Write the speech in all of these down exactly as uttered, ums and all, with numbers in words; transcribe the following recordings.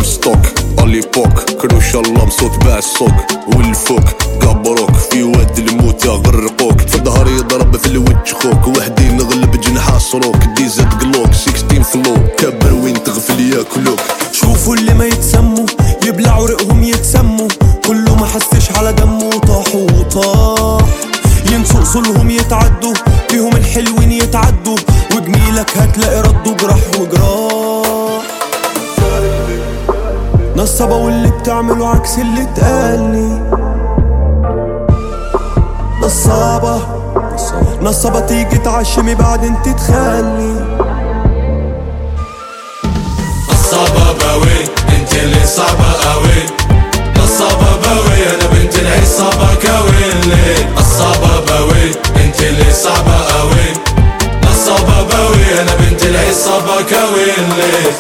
ستوك اليبوك كانوا شالله مصوت باع السوق والفوق قبروك في واد الموت يغرقوك في الظهر يضرب في الوجه خوك وحدي نغلب جناح صروك ديزات قلوك ستاشر فلو كبر وين تغفل ياكلوك. شوفوا اللي ما يتسموا يبلعوا رقهم يتسموا كله ما حسش على دمه طاحوا وطاح ينسوا اصولهم يتعدوا فيهم الحلوين يتعدوا وجميلك هتلاقي رده جراح وجراح. نصبة واللي بتعمله عكس اللي اتقالي نصابة نصابة تيجي تعشمي بعدين تتخلي نصابة باوي انت اللي صعبة قوي نصابة باوي انا بنت العصابة كاويلي نصابة باوي انت اللي صعبة قوي نصابة باوي انا بنت العصابة كاويلي.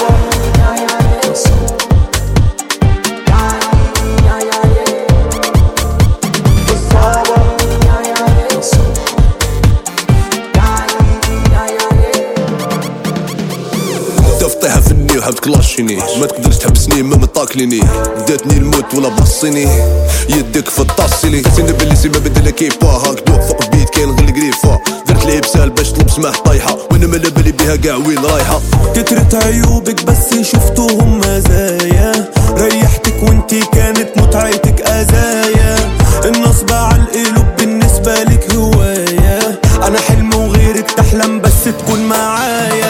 تفطيها فني وحب تكلاشيني ما تقدرش تحبسني ما مطاكليني داتني الموت ولا بصيني يدك في الطاسيلي سنة باللي سيما بدل كيفا هاك دوق فوق بيت كاين غير القريفة درت لي بسال باش طلب سماح طايحة وانا مالا بالي بيها كاع وين رايحة. كترت عيوبك بس شفتوهم مزايا ريحتك وانتي كانت متعتك ازايا النصب على القلوب بالنسبة لك هواية انا حلم وغيرك تحلم بس تكون معايا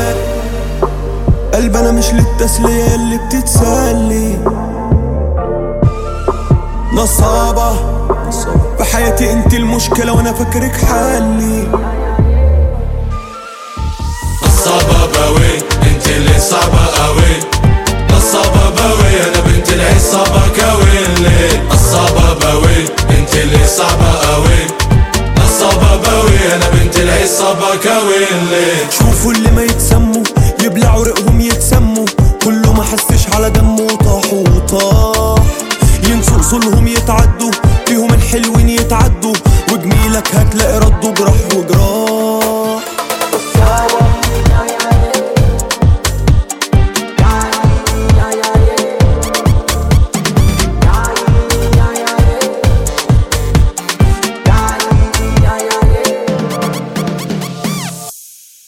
قلب انا مش للتسلية اللي بتتسلي نصابة في حياتي انت المشكلة وانا فاكرك حالي نصابة باوي انت اللي صعبة قوي نصابة باوي انا بنت العصابة كاويلي نصابة باوي انت اللي صعبة قوي نصابة باوي انا بنت العصابة كاويلي. شوفوا اللي ما يتسموا يبلعوا رقهم